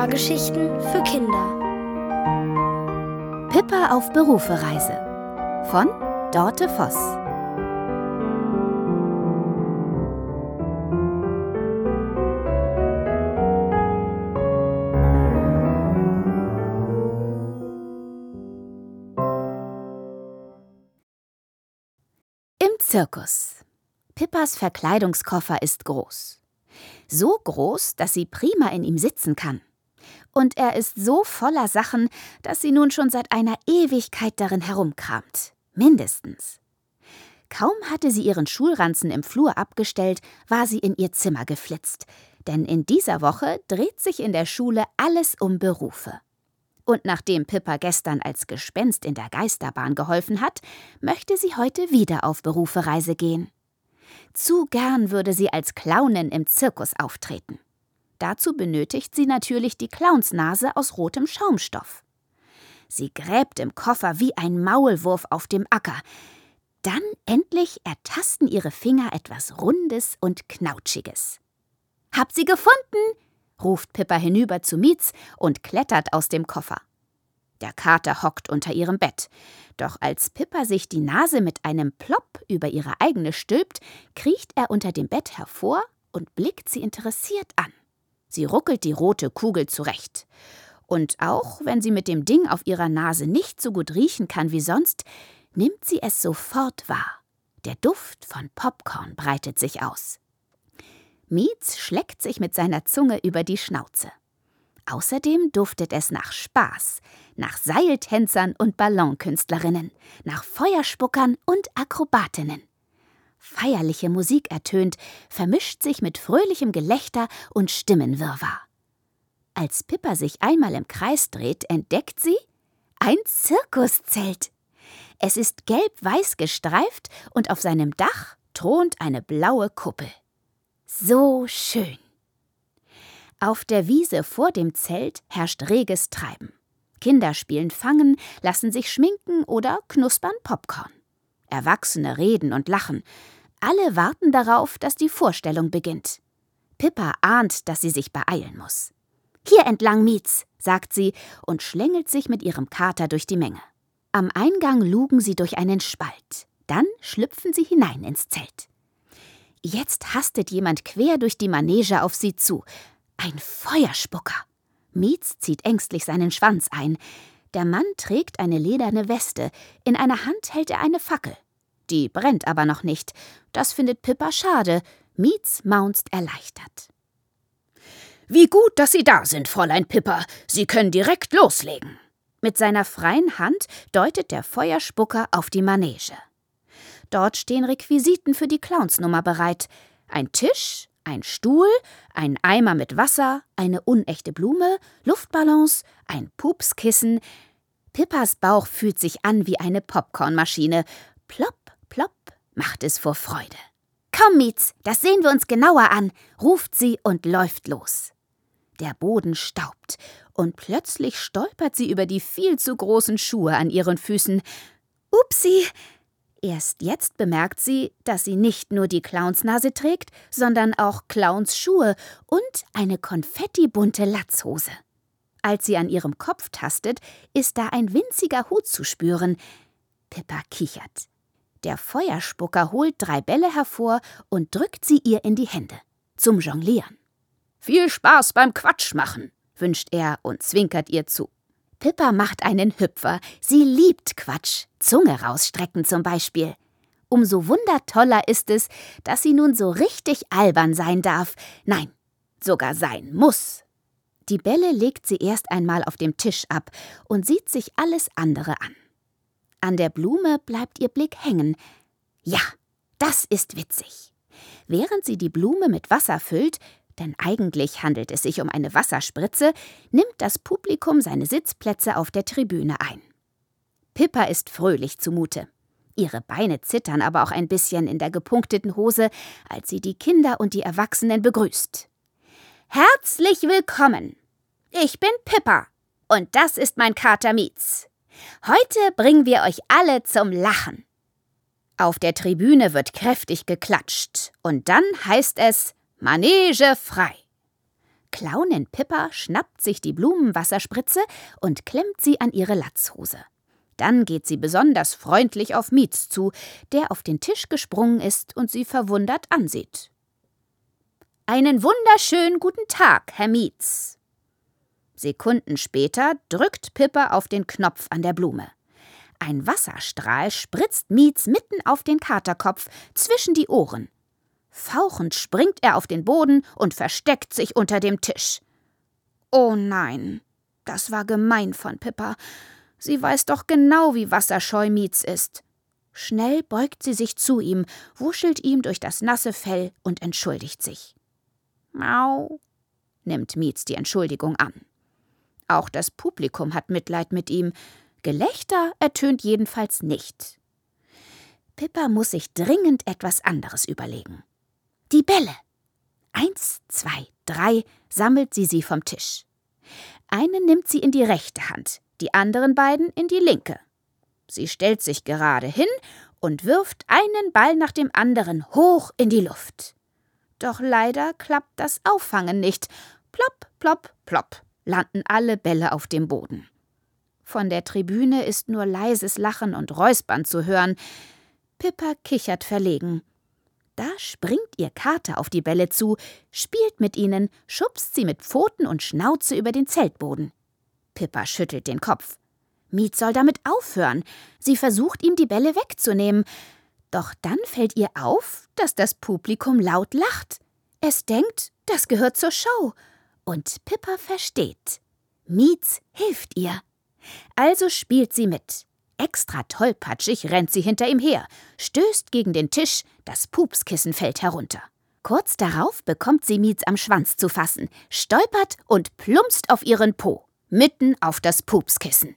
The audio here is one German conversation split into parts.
Hörgeschichten für Kinder. Pippa auf Berufereise von Dorte Voss. Im Zirkus. Pippas Verkleidungskoffer ist groß. So groß, dass sie prima in ihm sitzen kann. Und er ist so voller Sachen, dass sie nun schon seit einer Ewigkeit darin herumkramt. Mindestens. Kaum hatte sie ihren Schulranzen im Flur abgestellt, war sie in ihr Zimmer geflitzt. Denn in dieser Woche dreht sich in der Schule alles um Berufe. Und nachdem Pippa gestern als Gespenst in der Geisterbahn geholfen hat, möchte sie heute wieder auf Berufereise gehen. Zu gern würde sie als Clownin im Zirkus auftreten. Dazu benötigt sie natürlich die Clownsnase aus rotem Schaumstoff. Sie gräbt im Koffer wie ein Maulwurf auf dem Acker. Dann endlich ertasten ihre Finger etwas Rundes und Knautschiges. »Hab sie gefunden!« ruft Pippa hinüber zu Miez und klettert aus dem Koffer. Der Kater hockt unter ihrem Bett. Doch als Pippa sich die Nase mit einem Plopp über ihre eigene stülpt, kriecht er unter dem Bett hervor und blickt sie interessiert an. Sie ruckelt die rote Kugel zurecht. Und auch wenn sie mit dem Ding auf ihrer Nase nicht so gut riechen kann wie sonst, nimmt sie es sofort wahr. Der Duft von Popcorn breitet sich aus. Miez schleckt sich mit seiner Zunge über die Schnauze. Außerdem duftet es nach Spaß, nach Seiltänzern und Ballonkünstlerinnen, nach Feuerspuckern und Akrobatinnen. Feierliche Musik ertönt, vermischt sich mit fröhlichem Gelächter und Stimmenwirrwarr. Als Pippa sich einmal im Kreis dreht, entdeckt sie ein Zirkuszelt. Es ist gelb-weiß gestreift und auf seinem Dach thront eine blaue Kuppel. So schön. Auf der Wiese vor dem Zelt herrscht reges Treiben. Kinder spielen Fangen, lassen sich schminken oder knuspern Popcorn. Erwachsene reden und lachen. Alle warten darauf, dass die Vorstellung beginnt. Pippa ahnt, dass sie sich beeilen muss. »Hier entlang, Miez«, sagt sie und schlängelt sich mit ihrem Kater durch die Menge. Am Eingang lugen sie durch einen Spalt. Dann schlüpfen sie hinein ins Zelt. Jetzt hastet jemand quer durch die Manege auf sie zu. Ein Feuerspucker. Miez zieht ängstlich seinen Schwanz ein. Der Mann trägt eine lederne Weste. In einer Hand hält er eine Fackel. Die brennt aber noch nicht. Das findet Pippa schade. Miez maunzt erleichtert. »Wie gut, dass Sie da sind, Fräulein Pippa. Sie können direkt loslegen.« Mit seiner freien Hand deutet der Feuerspucker auf die Manege. Dort stehen Requisiten für die Clownsnummer bereit. Ein Tisch, ein Stuhl, ein Eimer mit Wasser, eine unechte Blume, Luftballons, ein Pupskissen. Pippas Bauch fühlt sich an wie eine Popcornmaschine. Plopp, plopp, macht es vor Freude. »Komm, Miez, das sehen wir uns genauer an«, ruft sie und läuft los. Der Boden staubt und plötzlich stolpert sie über die viel zu großen Schuhe an ihren Füßen. Upsi! Erst jetzt bemerkt sie, dass sie nicht nur die Clownsnase trägt, sondern auch Clownsschuhe und eine konfettibunte Latzhose. Als sie an ihrem Kopf tastet, ist da ein winziger Hut zu spüren. Pippa kichert. Der Feuerspucker holt 3 Bälle hervor und drückt sie ihr in die Hände. Zum Jonglieren. »Viel Spaß beim Quatschmachen«, wünscht er und zwinkert ihr zu. Pippa macht einen Hüpfer. Sie liebt Quatsch. Zunge rausstrecken zum Beispiel. Umso wundertoller ist es, dass sie nun so richtig albern sein darf. Nein, sogar sein muss. Die Bälle legt sie erst einmal auf dem Tisch ab und sieht sich alles andere an. An der Blume bleibt ihr Blick hängen. Ja, das ist witzig. Während sie die Blume mit Wasser füllt, denn eigentlich handelt es sich um eine Wasserspritze, nimmt das Publikum seine Sitzplätze auf der Tribüne ein. Pippa ist fröhlich zumute. Ihre Beine zittern aber auch ein bisschen in der gepunkteten Hose, als sie die Kinder und die Erwachsenen begrüßt. »Herzlich willkommen! Ich bin Pippa und das ist mein Kater Miez. Heute bringen wir euch alle zum Lachen.« Auf der Tribüne wird kräftig geklatscht und dann heißt es »Manege frei«. Clownin Pippa schnappt sich die Blumenwasserspritze und klemmt sie an ihre Latzhose. Dann geht sie besonders freundlich auf Miez zu, der auf den Tisch gesprungen ist und sie verwundert ansieht. »Einen wunderschönen guten Tag, Herr Miez.« Sekunden später drückt Pippa auf den Knopf an der Blume. Ein Wasserstrahl spritzt Miez mitten auf den Katerkopf, zwischen die Ohren. Fauchend springt er auf den Boden und versteckt sich unter dem Tisch. Oh nein, das war gemein von Pippa. Sie weiß doch genau, wie wasserscheu Miez ist. Schnell beugt sie sich zu ihm, wuschelt ihm durch das nasse Fell und entschuldigt sich. »Mau«, nimmt Miez die Entschuldigung an. Auch das Publikum hat Mitleid mit ihm. Gelächter ertönt jedenfalls nicht. Pippa muss sich dringend etwas anderes überlegen. Die Bälle. 1, 2, 3 sammelt sie vom Tisch. Eine nimmt sie in die rechte Hand, die anderen beiden in die linke. Sie stellt sich gerade hin und wirft einen Ball nach dem anderen hoch in die Luft. Doch leider klappt das Auffangen nicht. Plopp, plopp, plopp landen alle Bälle auf dem Boden. Von der Tribüne ist nur leises Lachen und Räuspern zu hören. Pippa kichert verlegen. Da springt ihr Kater auf die Bälle zu, spielt mit ihnen, schubst sie mit Pfoten und Schnauze über den Zeltboden. Pippa schüttelt den Kopf. Miez soll damit aufhören. Sie versucht, ihm die Bälle wegzunehmen. Doch dann fällt ihr auf, dass das Publikum laut lacht. Es denkt, das gehört zur Show. Und Pippa versteht. Miez hilft ihr. Also spielt sie mit. Extra tollpatschig rennt sie hinter ihm her, stößt gegen den Tisch, das Pupskissen fällt herunter. Kurz darauf bekommt sie Miez am Schwanz zu fassen, stolpert und plumpst auf ihren Po, mitten auf das Pupskissen.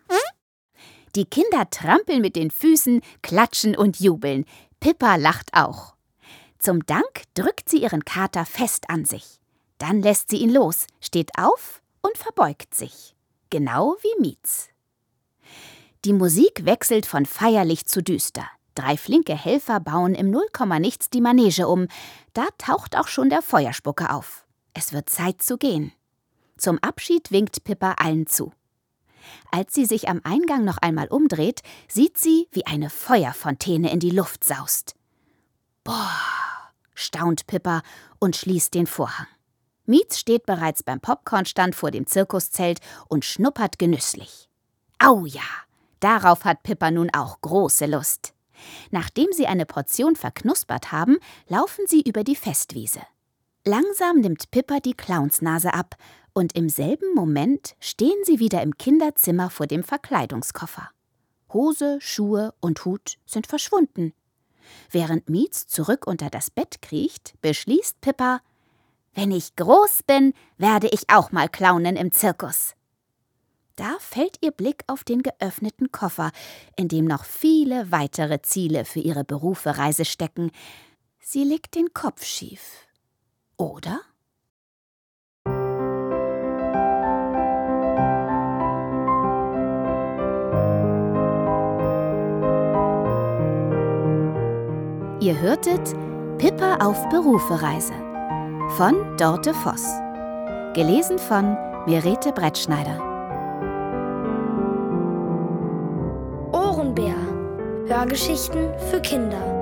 Die Kinder trampeln mit den Füßen, klatschen und jubeln. Pippa lacht auch. Zum Dank drückt sie ihren Kater fest an sich. Dann lässt sie ihn los, steht auf und verbeugt sich. Genau wie Miez. Die Musik wechselt von feierlich zu düster. 3 flinke Helfer bauen im Nullkommanichts die Manege um. Da taucht auch schon der Feuerspucker auf. Es wird Zeit zu gehen. Zum Abschied winkt Pippa allen zu. Als sie sich am Eingang noch einmal umdreht, sieht sie, wie eine Feuerfontäne in die Luft saust. »Boah«, staunt Pippa und schließt den Vorhang. Miez steht bereits beim Popcornstand vor dem Zirkuszelt und schnuppert genüsslich. Au ja, darauf hat Pippa nun auch große Lust. Nachdem sie eine Portion verknuspert haben, laufen sie über die Festwiese. Langsam nimmt Pippa die Clownsnase ab und im selben Moment stehen sie wieder im Kinderzimmer vor dem Verkleidungskoffer. Hose, Schuhe und Hut sind verschwunden. Während Miez zurück unter das Bett kriecht, beschließt Pippa: »Wenn ich groß bin, werde ich auch mal Clownin im Zirkus.« Da fällt ihr Blick auf den geöffneten Koffer, in dem noch viele weitere Ziele für ihre Berufereise stecken. Sie legt den Kopf schief. Oder? Ihr hörtet Pippa auf Berufereise von Dorte Voss. Gelesen von Merete Brettschneider. Ohrenbär. Hörgeschichten für Kinder.